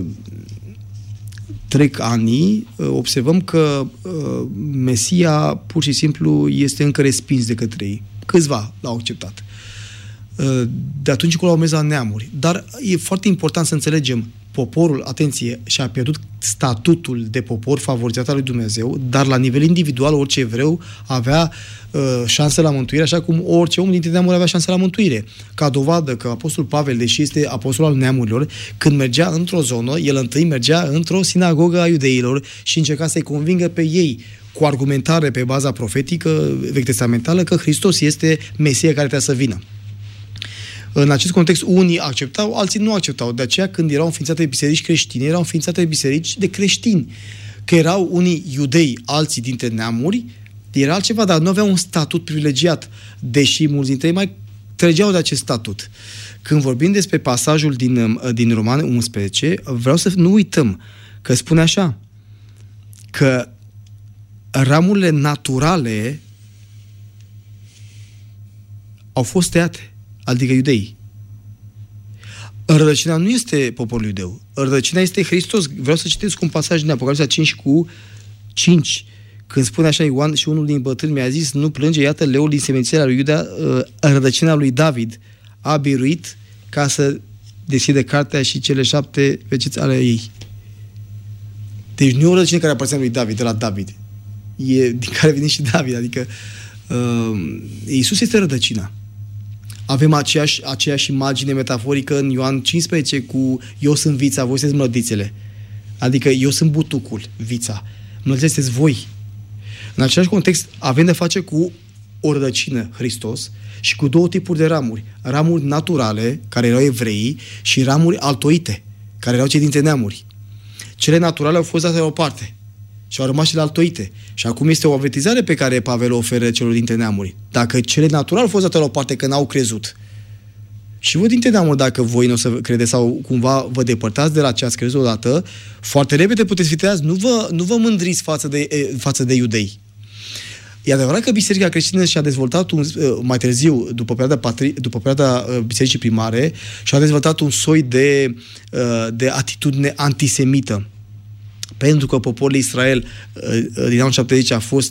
trec anii, observăm că Mesia pur și simplu este încă respins de către ei. Câțiva l-au acceptat. De atunci încolo au mers la neamuri. Dar e foarte important să înțelegem, poporul, atenție, și-a pierdut statutul de popor favorizat al lui Dumnezeu, dar la nivel individual orice evreu avea șanse la mântuire, așa cum orice om dintre neamuri avea șanse la mântuire. Ca dovadă că Apostolul Pavel, deși este apostol al neamurilor, când mergea într-o zonă, el întâi mergea într-o sinagogă a iudeilor și încerca să-i convingă pe ei cu argumentare pe baza profetică, vechi-testamentală, că Hristos este Mesia care trebuie să vină. În acest context, unii acceptau, alții nu acceptau. De aceea, când erau înființate biserici creștine, erau înființate biserici de creștini. Că erau unii iudei, alții dintre neamuri, era altceva, dar nu aveau un statut privilegiat, deși mulți dintre ei mai trăgeau de acest statut. Când vorbim despre pasajul din Romani 11, vreau să nu uităm că spune așa, că ramurile naturale au fost tăiate, adică iudei. Rădăcina nu este poporul iudeu. Rădăcina este Hristos. Vreau să citesc un pasaj din Apocalipsa 5:5, când spune așa Ioan, și unul din bătrâni mi-a zis, nu plânge, iată leul din seminția lui Iuda, rădăcina lui David a biruit ca să deschide cartea și cele 7 veciți ale ei. Deci nu e o rădăcină care aparține lui David, de la David. E din care vine și David. Adică Iisus este rădăcina. Avem aceeași imagine metaforică în Ioan 15 cu eu sunt vița, voi sunteți mlădițele. Adică eu sunt butucul, vița. Mlădițele sunteți voi. În același context avem de face cu o rădăcină, Hristos, și cu două tipuri de ramuri. Ramuri naturale, care erau evreii, și ramuri altoite, care erau cei dintre neamuri. Cele naturale au fost date la o parte și au rămas cele altoite. Și acum este o avertizare pe care Pavel o oferă celor dintre neamuri. Dacă cele naturale au fost date la o parte, că n-au crezut, și voi dintre neamuri, dacă voi nu o să credeți sau cumva vă depărtați de la ce ați crezut odată, foarte repede puteți fi tăiați. Nu vă mândriți față de iudei. E adevărat că biserica creștină și-a dezvoltat mai târziu, după perioada bisericii primare, și-a dezvoltat un soi de atitudine antisemită. Pentru că poporul Israel din anul 70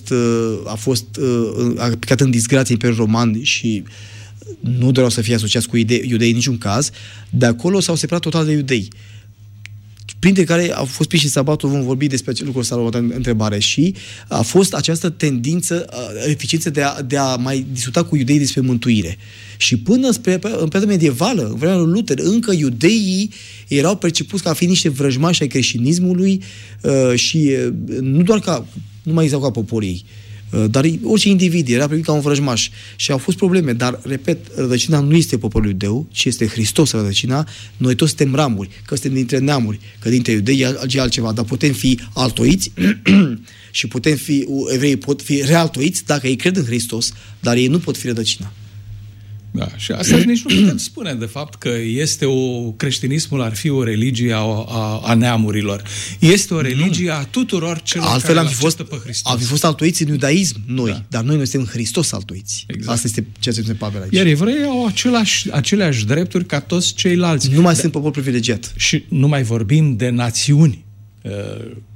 a picat în disgrație Imperiul Roman și nu doreau să fie asociați cu iudei în niciun caz. De acolo s-au separat total de iudei, printre care au fost și sabatul, vom vorbi despre acest lucru, s-a luat în întrebare, și a fost această tendință, eficiență de a mai discuta cu iudeii despre mântuire. Și până în perioada medievală, în vremea lui Luther, încă iudeii erau percepuți ca fiind niște vrăjmași ai creștinismului și nu mai existau ca poporii, dar orice individ era privit ca un vrăjmaș. Și au fost probleme, dar, repet, rădăcina nu este poporul iudeu, ci este Hristos rădăcina. Noi toți suntem ramuri, că suntem dintre neamuri, că dintre iudei e altceva, dar putem fi altoiți și evreii pot fi realtoiți dacă ei cred în Hristos, dar ei nu pot fi rădăcina. Da, și asta nici nu putem spune, de fapt, că creștinismul ar fi o religie a neamurilor. Este o religie a tuturor celor altfel care acceptă pe Hristos. Am fi fost altoiți în iudaism, dar noi suntem în Hristos altoiți. Exact. Asta este ceea ce spune Pavel aici. Iar evreii au aceleași drepturi ca toți ceilalți. Nu mai sunt popor privilegiat. Și nu mai vorbim de națiuni.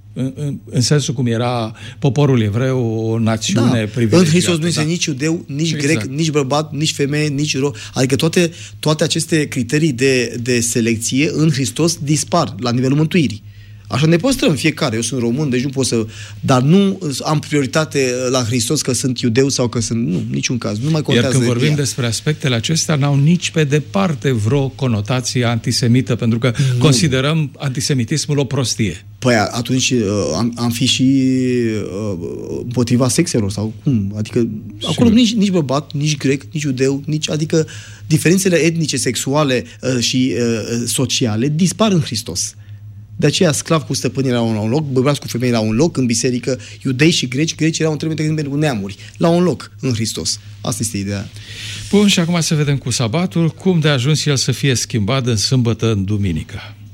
în sensul cum era poporul evreu, o națiune privilegiată. În Hristos nu este nici iudeu, nici grec, nici bărbat, nici femeie, nici adică toate aceste criterii de selecție în Hristos dispar la nivelul mântuirii. Așa ne păstrăm fiecare. Eu sunt român, deci nu pot să... Dar nu am prioritate la Hristos că sunt iudeu sau că sunt... Nu, niciun caz. Nu mai contează. Iar când vorbim despre aspectele acestea, n-au nici pe departe vreo conotație antisemită, pentru că considerăm antisemitismul o prostie. Păi atunci am fi și împotriva sexelor sau cum? Adică acolo nici bărbat, nici grec, nici iudeu, adică diferențele etnice, sexuale și sociale dispar în Hristos. De aceea sclav cu stăpânii erau la un loc, bărbați cu femei la un loc, în biserică, iudei și greci erau în termeni cu neamuri, la un loc în Hristos. Asta este ideea. Bun, și acum să vedem cu sabatul, cum de a ajuns el să fie schimbat în sâmbătă în duminică.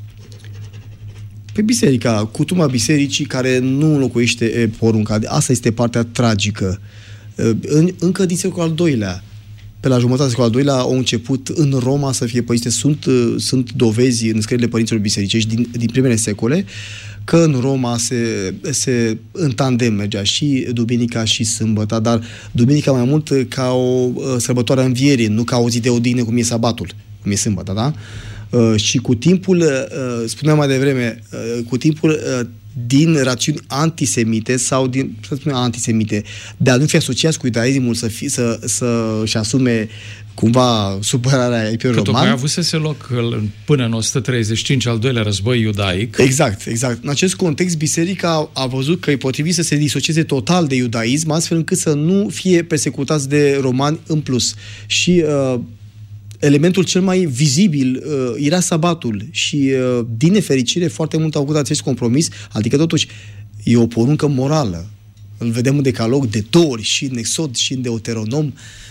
Pe biserica, cutuma bisericii care nu înlocuiește porunca. Asta este partea tragică. Încă din secolul al II-lea, pe la jumătatea secolului al II-lea, au început în Roma să fie păzite. Sunt dovezi în scrierile părinților bisericești din primele secole că în Roma se în tandem mergea și duminica și sâmbăta, dar duminica mai mult ca o sărbătoare a învierii, nu ca o zi de odihnă cum e sabatul, cum e sâmbăta, da? Și cu timpul, spuneam mai devreme, cu timpul din rațiuni antisemite sau antisemite, de a nu fi asociați cu iudaismul, să-și asume cumva supărarea Imperiului Roman. Tocmai avusese loc până în 135 al doilea război iudaic. Exact. În acest context, biserica a văzut că e potrivit să se disocieze total de iudaism, astfel încât să nu fie persecutați de romani în plus. Și elementul cel mai vizibil era sabatul și, din nefericire, foarte mult au avut acest compromis, adică totuși e o poruncă morală. Îl vedem în Decalog de 2 ori, și în Exod, și în Deuteronom.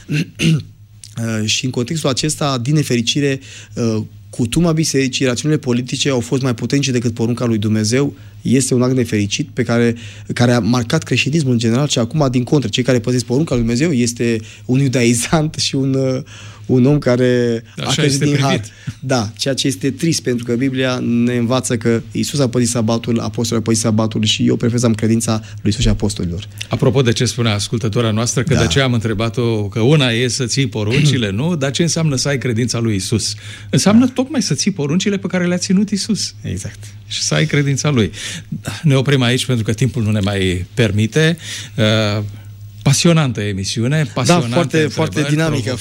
Și în contextul acesta, din nefericire, cutuma bisericii, rațiunile politice au fost mai puternice decât porunca lui Dumnezeu. Este un act nefericit care a marcat creștinismul în general și acum, din contră, cei care păzesc porunca lui Dumnezeu este un iudaizant și un om care a crezut din har. Da, ceea ce este trist, pentru că Biblia ne învață că Iisus a păzit sabatul, apostolul a păzit sabatul și eu prefer să am credința lui Iisus și apostolilor. Apropo de ce spunea ascultătoarea noastră, că de ce am întrebat-o, că una e să ții poruncile, nu? Dar ce înseamnă să ai credința lui Iisus? Înseamnă tocmai să ții poruncile pe care le-a ținut Iisus. Exact. Și să ai credința lui. Ne oprim aici pentru că timpul nu ne mai permite. Pasionantă emisiune, pasionantă, foarte dinamică.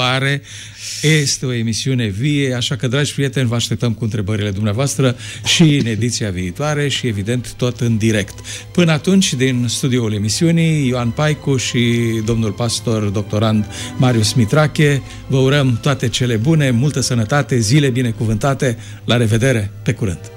Este o emisiune vie, așa că, dragi prieteni, vă așteptăm cu întrebările dumneavoastră și în ediția viitoare și, evident, tot în direct. Până atunci, din studioul emisiunii, Ioan Paicu și domnul pastor doctorand Marius Mitrache, vă urăm toate cele bune, multă sănătate, zile binecuvântate, la revedere, pe curând!